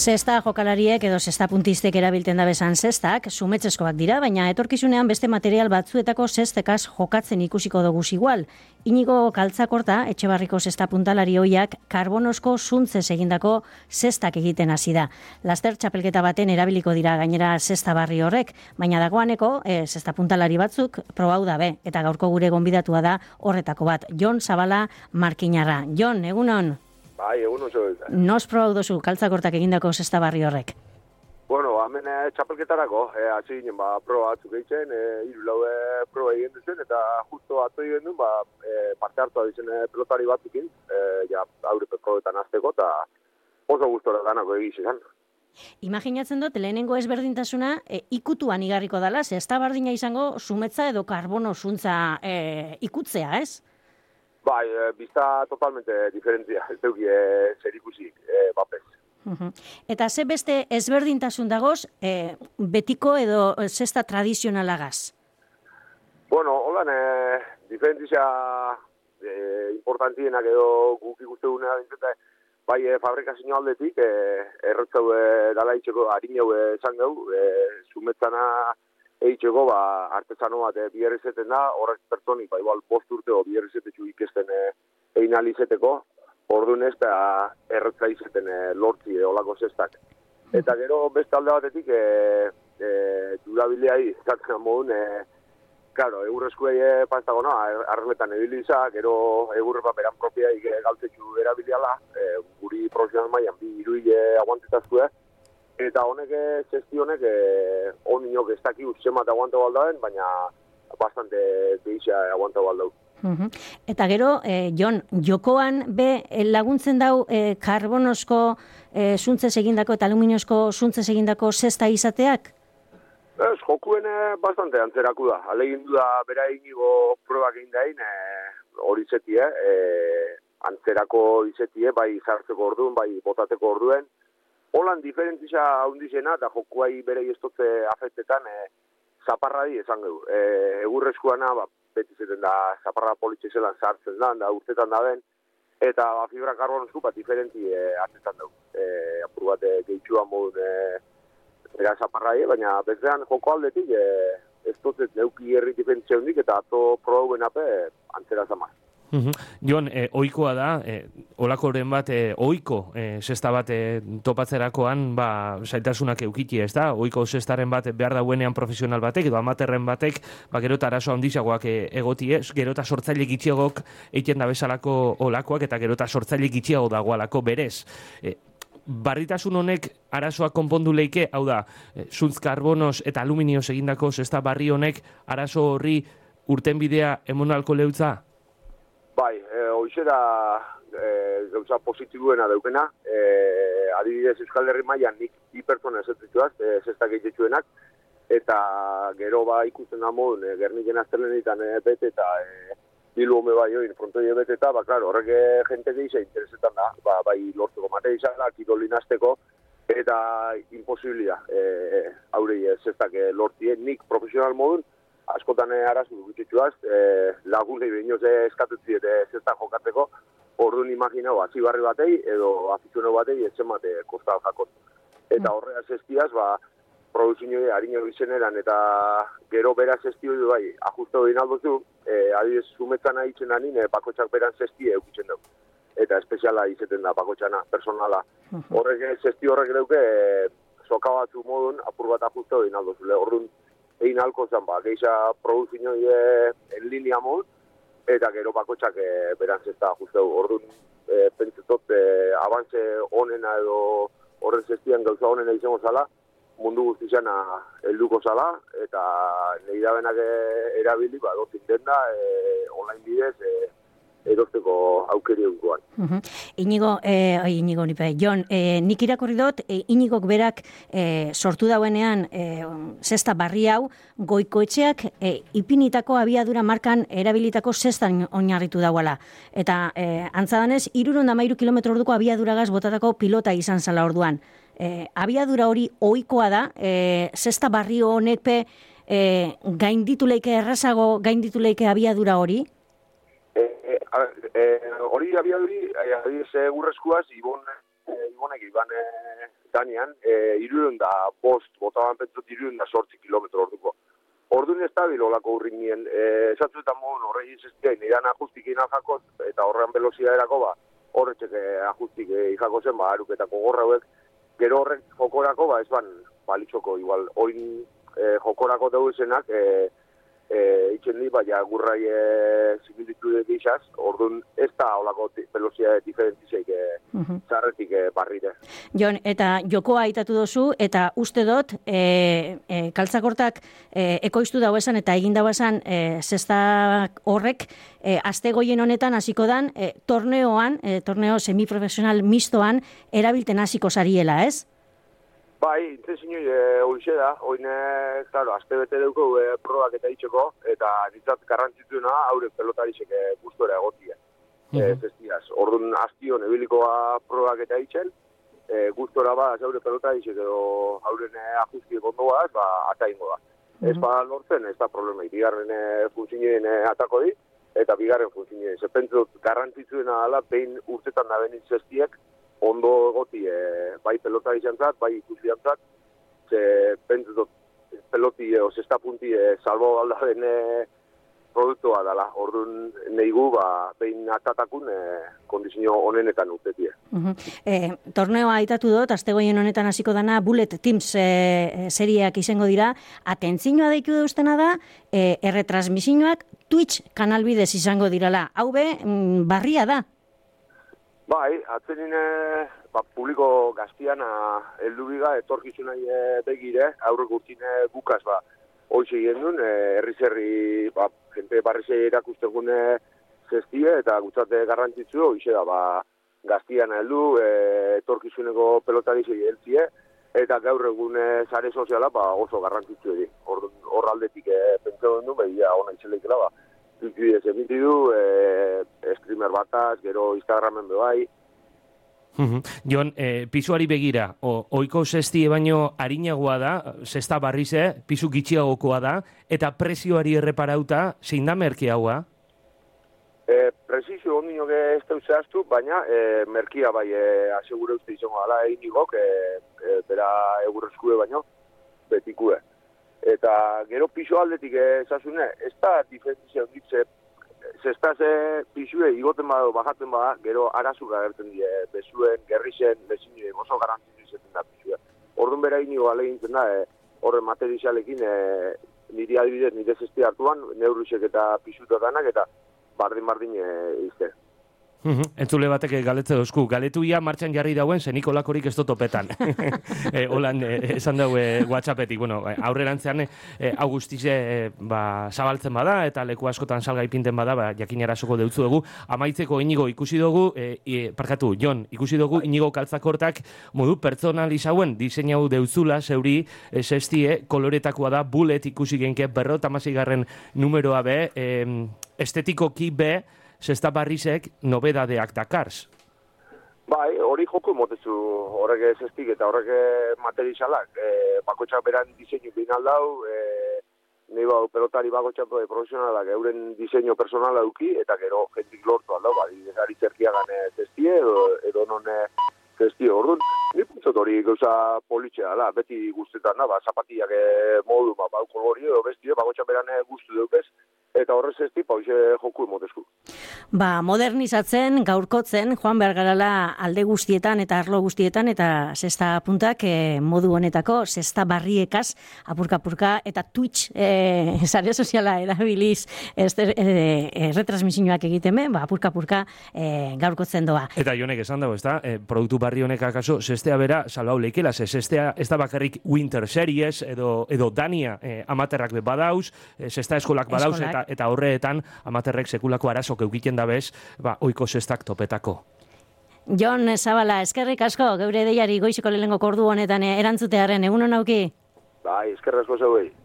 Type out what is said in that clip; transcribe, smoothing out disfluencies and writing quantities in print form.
Zesta jokalariek edo zesta puntistek erabilten da bezan zestak, sumetzeskoak dira, baina etorkizunean beste material batzuetako zestekaz jokatzen ikusiko dugu igual. Inigo Kaltzakorta, Etxebarriko zesta puntalari hoiak, karbonosko zuntzez egindako zestak egiten hasi da. Laster txapelketa baten erabiliko dira gainera zesta barri horrek, baina dagoaneko zesta puntalari batzuk probau dabe, eta gaurko gure gonbidatua da horretako bat. Jon Zabala Markinarra. Jon, egunon? Bai, egunon zobetan. Nos probau dozu Kaltzakortak egindako zesta barri horrek? Bueno, hemen txapelketarako, hasi ginen, proba batzuk egiten, hiru proba egin duzen, eta justo atzo egin duen, parte hartua dizen pelotari batzukin, aurrepe probetan azteko, eta oso gustora danako egizizan. Imaginatzen dut, lehenengo ezberdintasuna ikutuan igarriko dela, zesta bardina izango sumetza edo karbono zuntza ikutzea, ez? Bai, bizta totalmente diferentzia, ez duki zer ikusik, bapez. Eta ze beste ezberdintasun dagoz, betiko edo zesta tradizionalagaz? Bueno, holan, diferentzia importantienak edo guk ikuste gunea dintzeta, bai, fabrikazio aldetik, erretzau dala itxeko, harin jau esan gau, sumetzana eitzeko, artesano bat biherrizeten da, horrek pertsonik, igual 5 urte o biherrizetetxu ikesten egin alizeteko, orduan ez da erretza izeten lortzi olako zestak. Eta gero beste alde batetik, durabileai, zaten modun, claro, egurrezkuei paztagona, arreletan ebiliza, gero egurre paperan propiai galtetxu erabiliala, guri profesional maian, 2 aguantetazkue, eta honek, zesti honek, oninok ez daki zemat aguanta baldauen, baina bastante deixa aguanta baldau. Eta gero, Jon, jokoan be laguntzen dau karbonosko zuntzez egindako eta aluminiozko zuntzez egindako zesta izateak? Ez, jokuen bastante antzeraku da. Alegin du da bera Inigo probak egin dain, hori izetie, antzerako izetie, bai zartzeko orduen, bai botateko orduen. Holan diferentzia handizena, eta jokuai bere estotze afektetan, zaparradi esan dugu. Egurrezkoana, beti zeten da, zaparra politxezelan sartzen da urtetan da den, eta fibra karbonozku bat diferenti hartetan dugu. Apur bat gehitxuan modun bera zaparrai, baina bezdean joko aldetik, estotzet neuki herri diferentzia hundik, eta ato probauen ape antzera zamaz. Jon, ohikoa da, olakoren bat, ohiko zesta bat topatzerakoan, zailtasunak eukiti, ez da? Ohiko zestaren bat behar dauenean profesional batek, edo amaterren batek, gero eta arazo handizagoak egotie, gero eta sortzaile gitxiagok egiten da bezalako olakoak, eta gero eta sortzaile gitxiago dagoalako berez. Barritasun honek arazoak konpondu leike, hau da, zuntz karbonos eta aluminioz egindako zesta barri honek arazo horri urtenbidea emonalko leutza? Bai, hoizera gauza positibuena daukena, adibidez Euskal Herri mailan nik 2 pertsona ezetzituaz, zestak egitzuenak, eta gero ikusten da modun, Gerniken azterlenitan bete eta bilu home bai oin, frontoie bete eta, klaro, horrek jente gehiza interesetan da, bai lortzeko materi izala, kirolin azteko, eta imposibilia haurei zestak lortien, nik profesional modun, askotan arazu gutxitxuaz, lagunei behinoz eskatutzi eta zestak jokatzeko, orduan imaginau, azibarri batei edo afizionau batei etzen bate kostal jakot. Eta horrea zestiaz, produzioi harina izeneran eta gero bera zestioi bai, ajustau egin aldozu, adibidez sumetzan ahitzen anin, pakotxak beran zesti eukitzen dugu. Eta espeziala izeten da pakotxana, personala. Horrek zesti horrek duke, soka batzu modun, apur bat ajustau egin aldozu. Orduan, egin alko zen, geixa produzioi en linea mod, eta gero bakotxak beran zesta ajustau. Orduan, pentsetot, abantze honena edo horren zestian gauza honena izango zala, mundu guztizana helduko zala, eta nahi da benak erabili, dozin denda, online bidez, erosteko aukeri egunkoan. Inigo nipe, Jon, nik irakurri dut, Inigok berak sortu dauenean zesta barri hau, Goikoetxeak ipinitako abiadura markan erabilitako zestan oinarritu dauala. Eta antzadanez, 313 kilometro orduko abiaduragaz botatako pilota izan zala orduan. Abiadura hori ohikoa da, zesta barri honekpe gaindituleike errazago, gaindituleike abiadura hori? Hori abiaduri, adibidez egurrezkoaz, Ibonek danean, 305 botaban pentsot 308 kilometro orduko. Orduan ez da bilolako urrinien, esatzuetan mogun horregi zestia, nirean ajustik inajakot, eta horrean veloziaderako, horretxek ajustik ikako zen, aruketako gorra hauek, gero horrek jokorako, ez ban, balitzoko, igual, oin jokorako dugu esenak, itxen di, gurrai zimilitu egizaz, orduan ez da holako velozia diferentizeik zarretik barrire. Jon, eta jokoa aitatu dozu, eta uste dut, kaltzakortak ekoiztu dago esan, eta egin dago esan, zesta horrek, aste goien honetan hasiko dan, torneo semiprofesional mistoan, erabilten hasiko zariela, ez? Bai, intezinoi hoxe da, oine, claro, aste bete deuko probak eta itxeko, eta nintzat garrantzitzuena haure pelotarisek gustora egotia. Zestiaz, orduan hastion ebilikoa probak eta itxen, gustora haure pelotarisek edo hauren ajustiek ondoaz, ataingo da. Ez lortzen, ez da problema, bigarren funtzioen atako di, eta bigarren funtzioen. Zepentzu garrantzitzuena dela, behin urtetan da benit zestiek, ondo egoti, bai pelota izantzat, bai ikusiantzat, ze pentsut peloti zesta punti salbo aldaren produktua dela. Orduan neigu, behin atatakun kondizio honenetan urtetie. Torneoa aitatu dut, astegoien honetan hasiko dana, Bullet Teams seriak izango dira, atentzinoa deiku deustena da, erretransmisioak Twitch kanal bidez izango dirala. Hau barria da. Bai, atzenin publiko gaztiana heldubiga etorkizunai begire, aurrek urtine bukaz hoxe gendun, herri-zerri jente barrizei erakusten gune zestie eta gutzate garrantzitzu, hoxe da, gaztiana heldu, etorkizuneko pelotari heltzie, eta gaur egun sare soziala oso garrantzitzu edi. Hor aldetik pentsa du, behia hona itzeleikela, Twitch emiti du, streamer bataz, gero Instagramen bebai. Jon, pisuari begira, oiko zestie baino harinagoa da, zesta barrize, pisu gitxiagokoa da, eta prezioari erreparauta, zein da merke haua? Prezizio ondino ez da zehaztu, baina merkia bai asegure uste izango dala inigok, bera egurrezkue baino, betikue. Eta gero piso aldetik ezazune, ez da diferentzia onditze, zestaz pisue igoten bada, bajaten bada, gero arazuka gertzen die, bezuen, gerrisen, bezinue, oso garantzitu izaten da pisue. Orduan bera inigo alegintzen da, horren materialialekin, niri adibidez, nire zesti hartuan, neurrisek eta pisutatanak, eta bardin izte. Entzule batek galetze dozku. Galetuia martxan jarri dauen, zeniko lakorik ez topetan. Holan, esan daue WhatsAppetik. Bueno, aurrerantzean, augustize zabaltzen bada, eta leku askotan salgai pinten bada, jakin erasoko deutzu dugu. Amaitzeko Inigo ikusi dugu, Jon, ikusi dugu Inigo kaltzakortak modu pertsonalizauen diseinau deutzula, zeuri, zestie, koloretakoa da, Bullet ikusi genke, 56. numeroa be, estetikoki be, zesta barrizek nobedadeak dakarz. Bai, hori joko motezu horrek zestik eta horrek materialak. Bakotxak beran diseinu behin aldau, nahi pelotari bakotxak profesionalak euren diseinu personala duki, eta gero jentik lortu aldau, ari zerkiagan zestie edo non zestie orduan. Ni puntzot hori gauza politxea dela, beti guztetan da, zapatiak modu, kolori edo bestie, bakotxak beran guztu dukez, eta horrez ez tipa, hoxe joku emotezku. Modernizatzen, gaurkotzen, joan behar garala alde guztietan eta arlo guztietan, eta zesta puntak modu honetako, zesta barriekaz, apurka-apurka, eta Twitch, sare soziala erabiliz, retransmisioak egiten, apurka-apurka gaurkotzen doa. Eta Jonek esan dago, ez da, produktu barri honek akaso, zestea bera, salbau leikela, zestea ez da bakarrik Winter Series, edo Dania amaterrak badauz, zesta eskolak badauz, eta horreetan amaterrek sekulako arazok eukiten dabez, oiko zestak topetako. Jon Zabala, eskerrik asko, geure deiari goiziko lehenengo ordu honetan erantzutearen, egunon auki? Bai, eskerrik asko zeuei.